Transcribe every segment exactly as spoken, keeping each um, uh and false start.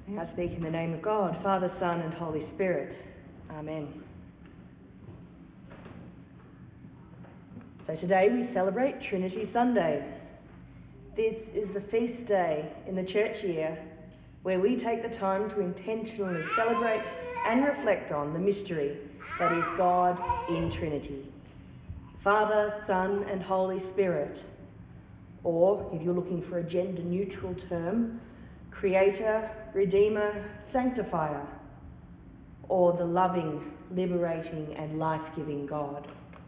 I speak in the name of God, Father, Son and Holy Spirit. Amen. So today we celebrate Trinity Sunday. This is the feast day in the church year where we take the time to intentionally celebrate and reflect on the mystery that is God in Trinity. Father, Son and Holy Spirit. Or, if you're looking for a gender-neutral term, Creator, Redeemer, Sanctifier, or the loving, liberating and life-giving God.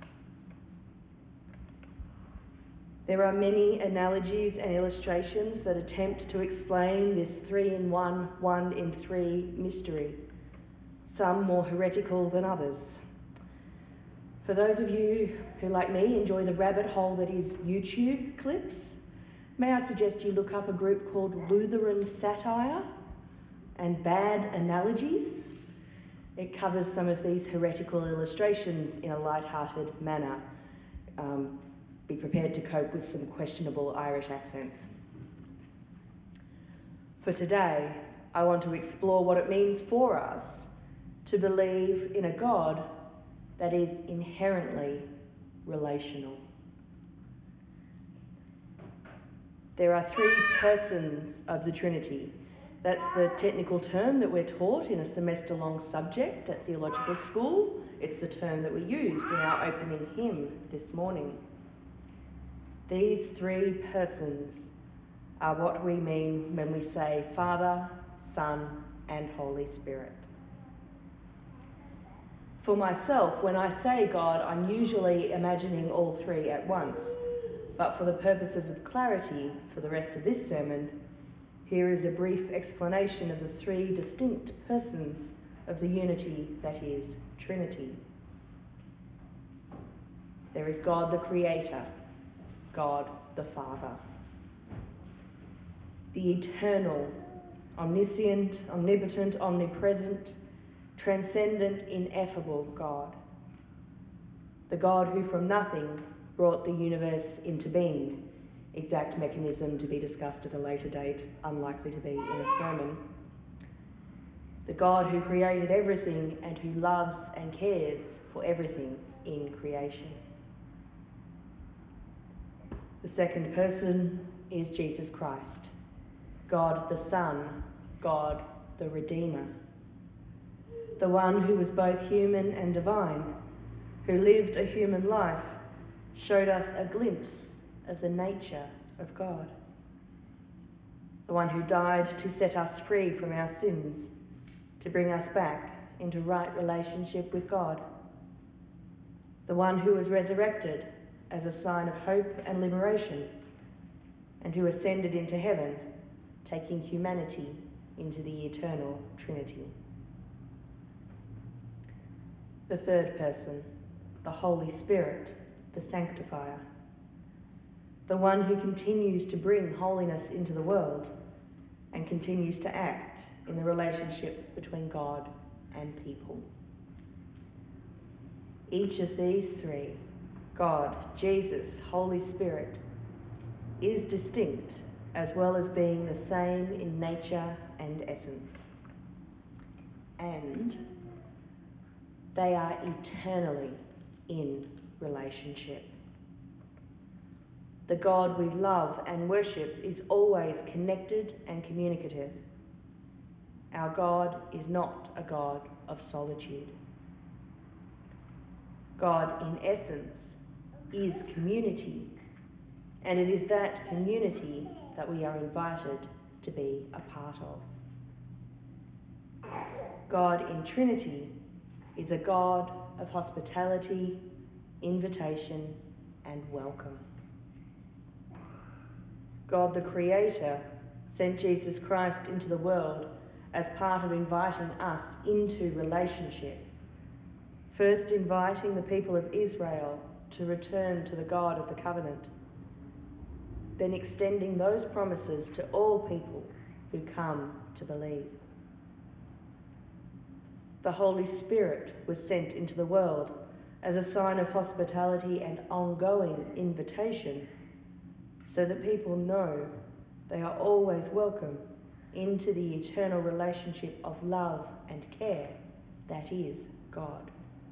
There are many analogies and illustrations that attempt to explain this three-in-one, one-in-three mystery, some more heretical than others. For those of you who, like me, enjoy the rabbit hole that is YouTube clips, may I suggest you look up a group called Lutheran Satire and Bad Analogies. It covers some of these heretical illustrations in a light-hearted manner. Um, be prepared to cope with some questionable Irish accents. For today, I want to explore what it means for us to believe in a God that is inherently relational. There are three persons of the Trinity. That's the technical term that we're taught in a semester-long subject at theological school. It's the term that we used in our opening hymn this morning. These three persons are what we mean when we say Father, Son, and Holy Spirit. For myself, when I say God, I'm usually imagining all three at once. But for the purposes of clarity for the rest of this sermon, here is a brief explanation of the three distinct persons of the unity that is Trinity. There is God the Creator, God the Father, the eternal, omniscient, omnipotent, omnipresent, transcendent, ineffable God, the God who from nothing brought the universe into being, exact mechanism to be discussed at a later date, unlikely to be in a sermon. The God who created everything and who loves and cares for everything in creation. The second person is Jesus Christ, God the Son, God the Redeemer, the one who was both human and divine, who lived a human life, showed us a glimpse of the nature of God. The one who died to set us free from our sins, to bring us back into right relationship with God. The one who was resurrected as a sign of hope and liberation, and who ascended into heaven, taking humanity into the eternal Trinity. The third person, the Holy Spirit, the Sanctifier, the one who continues to bring holiness into the world and continues to act in the relationship between God and people. Each of these three, God, Jesus, Holy Spirit, is distinct as well as being the same in nature and essence. And they are eternally in relationship. The God we love and worship is always connected and communicative. Our God is not a God of solitude. God, in essence, is community, and it is that community that we are invited to be a part of. God in Trinity is a God of hospitality, invitation, and welcome. God the Creator sent Jesus Christ into the world as part of inviting us into relationship, first inviting the people of Israel to return to the God of the covenant, then extending those promises to all people who come to believe. The Holy Spirit was sent into the world as a sign of hospitality and ongoing invitation, so that people know they are always welcome into the eternal relationship of love and care that is God.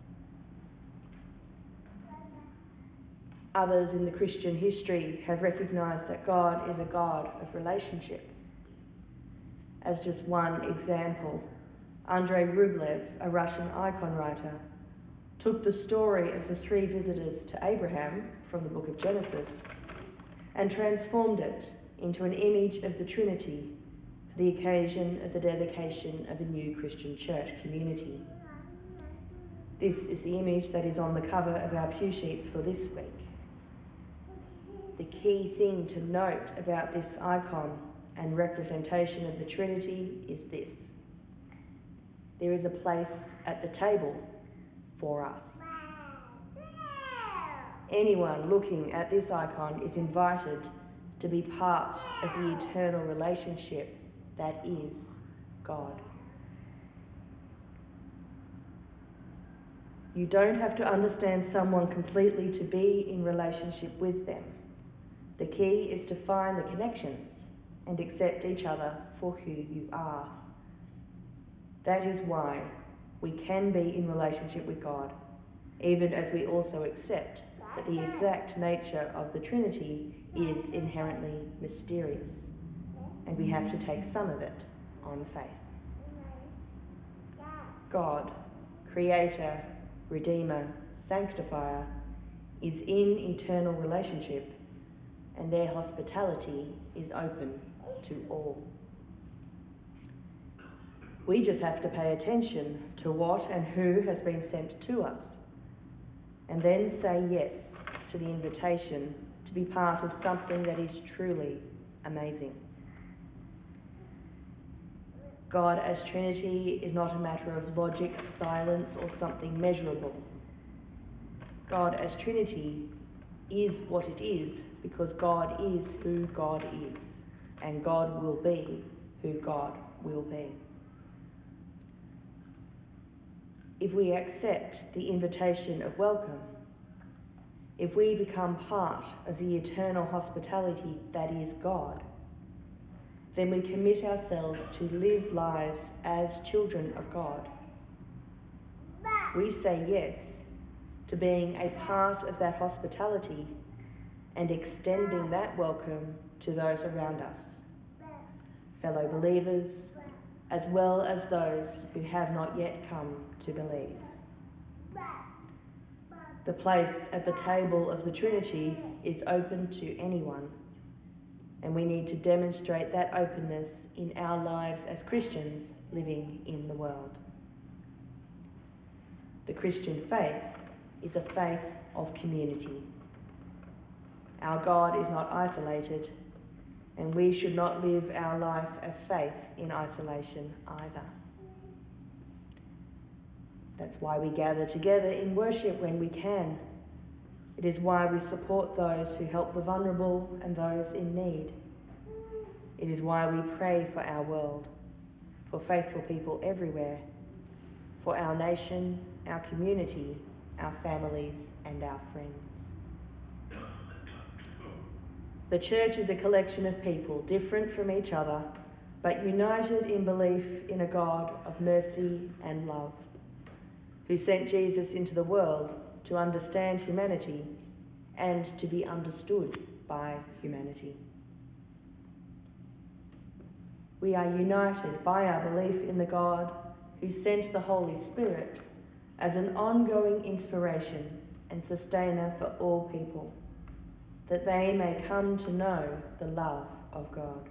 Others in the Christian history have recognised that God is a God of relationship. As just one example, Andrei Rublev, a Russian icon writer, took the story of the three visitors to Abraham from the book of Genesis and transformed it into an image of the Trinity for the occasion of the dedication of a new Christian church community. This is the image that is on the cover of our pew sheets for this week. The key thing to note about this icon and representation of the Trinity is this: there is a place at the table for us. Anyone looking at this icon is invited to be part of the eternal relationship that is God. You don't have to understand someone completely to be in relationship with them. The key is to find the connections and accept each other for who you are. That is why we can be in relationship with God, even as we also accept that the exact nature of the Trinity is inherently mysterious, and we have to take some of it on faith. God, Creator, Redeemer, Sanctifier, is in eternal relationship, and their hospitality is open to all. We just have to pay attention to what and who has been sent to us, and then say yes to the invitation to be part of something that is truly amazing. God as Trinity is not a matter of logic, silence, or something measurable. God as Trinity is what it is because God is who God is, and God will be who God will be. If we accept the invitation of welcome, if we become part of the eternal hospitality that is God, then we commit ourselves to live lives as children of God. We say yes to being a part of that hospitality and extending that welcome to those around us, fellow believers, as well as those who have not yet come to believe. The place at the table of the Trinity is open to anyone, and we need to demonstrate that openness in our lives as Christians living in the world. The Christian faith is a faith of community. Our God is not isolated, and we should not live our life of faith in isolation either. That's why we gather together in worship when we can. It is why we support those who help the vulnerable and those in need. It is why we pray for our world, for faithful people everywhere, for our nation, our community, our families, and our friends. The church is a collection of people different from each other, but united in belief in a God of mercy and love, who sent Jesus into the world to understand humanity and to be understood by humanity. We are united by our belief in the God who sent the Holy Spirit as an ongoing inspiration and sustainer for all people, that they may come to know the love of God.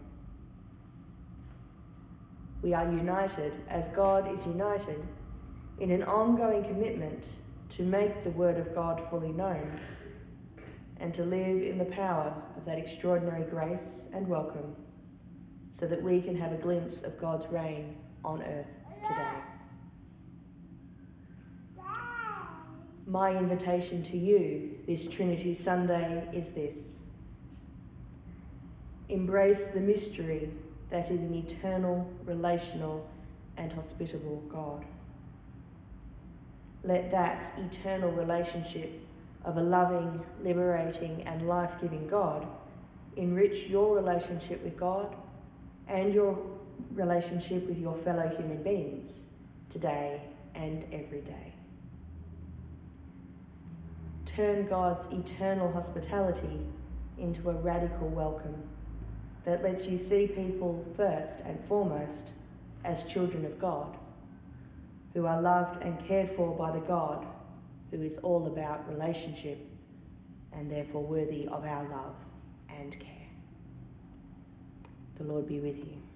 We are united as God is united in an ongoing commitment to make the Word of God fully known and to live in the power of that extraordinary grace and welcome, so that we can have a glimpse of God's reign on earth today. My invitation to you this Trinity Sunday is this: embrace the mystery that is an eternal, relational, and hospitable God. Let that eternal relationship of a loving, liberating, and life-giving God enrich your relationship with God and your relationship with your fellow human beings today and every day. Turn God's eternal hospitality into a radical welcome that lets you see people first and foremost as children of God, who are loved and cared for by the God who is all about relationship and therefore worthy of our love and care. The Lord be with you.